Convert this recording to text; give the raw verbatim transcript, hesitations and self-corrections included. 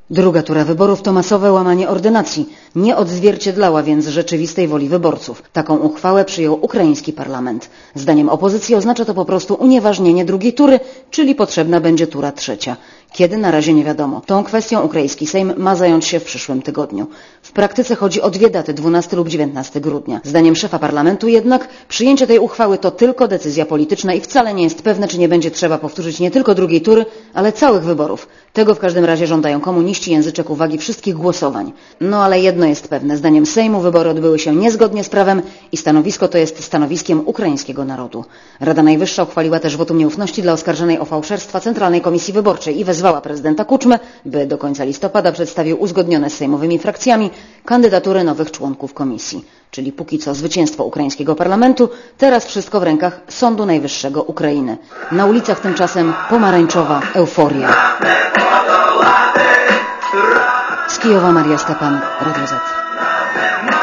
Druga tura wyborów to masowe łamanie ordynacji. Nie odzwierciedlała więc rzeczywistej woli wyborców. Taką uchwałę przyjął ukraiński parlament. Zdaniem opozycji oznacza to po prostu unieważnienie drugiej tury, czyli potrzebna będzie tura trzecia. Kiedy? Na razie nie wiadomo. Tą kwestią ukraiński Sejm ma zająć się w przyszłym tygodniu. W praktyce chodzi o dwie daty, dwunastego lub dziewiętnastego grudnia. Zdaniem szefa parlamentu jednak przyjęcie tej uchwały to tylko decyzja polityczna i wcale nie jest pewne, czy nie będzie trzeba powtórzyć nie tylko drugiej tury, ale całych wyborów. Tego w każdym razie żądają komuniści, języczek uwagi wszystkich głosowań. No ale jedno jest pewne, zdaniem Sejmu wybory odbyły się niezgodnie z prawem i stanowisko to jest stanowiskiem ukraińskiego narodu. Rada Najwyższa uchwaliła też wotum nieufności dla oskarżonej o fałszerstwa Centralnej Komisji Wyborczej i wezwała prezydenta Kuczmę, by do końca listopada przedstawił uzgodnione z sejmowymi frakcjami kandydatury nowych członków komisji. Czyli póki co zwycięstwo ukraińskiego parlamentu, teraz wszystko w rękach Sądu Najwyższego Ukrainy. Na ulicach tymczasem pomarańczowa euforia. Z Kijowa Maria Stepan, Radio Z.